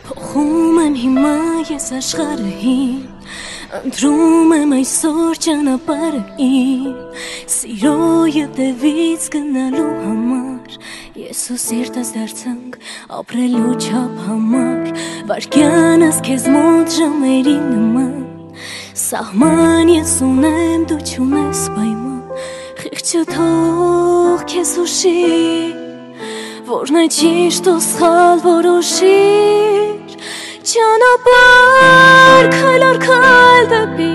Փոխում եմ հիմա ես աշխարհը իմ, ընտրում եմ այսօր ճանապարհը իմ, սիրո և դևից գնալու համար, ես ու սիրտս դարձանք ապրելու չափ համար, վայրկյանս քեզ մոտ ժամերի նման, սահման ես ունեմ դու չունես պայման, խիղճը թող քեզ ուշի, որն է ճիշտ ու սխալ որոշիր, ճանապարհ քայլ առ քայլ դեպի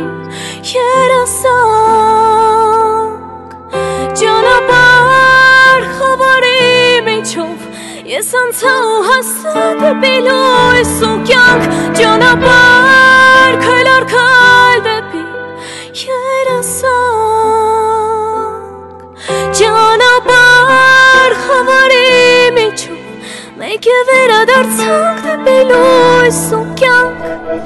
երասանք, ճանապարհ խավարի միջով ես անցա ու հասա դեպի լույս ու կյանք, ճանապարհ քայլ առ քայլ դեպի երասանք, ճանապարհ խավարի միջով մեկ է վերադարձանք դեպի լույս ու կյանք։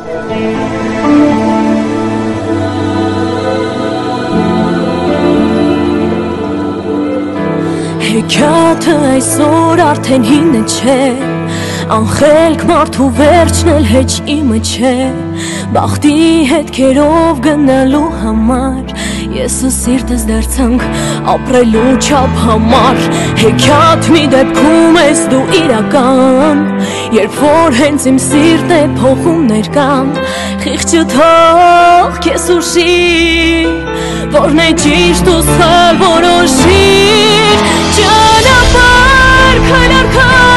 Հեքիաթը այսօր արդեն հինը չէ, անխելք մարդու վերջն էլ հեչ իմը չէ, բախտի հետքերով գնալու համար, ես ու սիրտս դարձանք ապրելու չափ համար, հեքիաթ մի դեպքում ես դու իրական, երբ որ հենց իմ սիրտ է փոխում ներկան, խիղճը թող քեզ ուշի, որն է ճիշտ ու սխալ որոշիր, ճանապարհ քայլ առ քայլ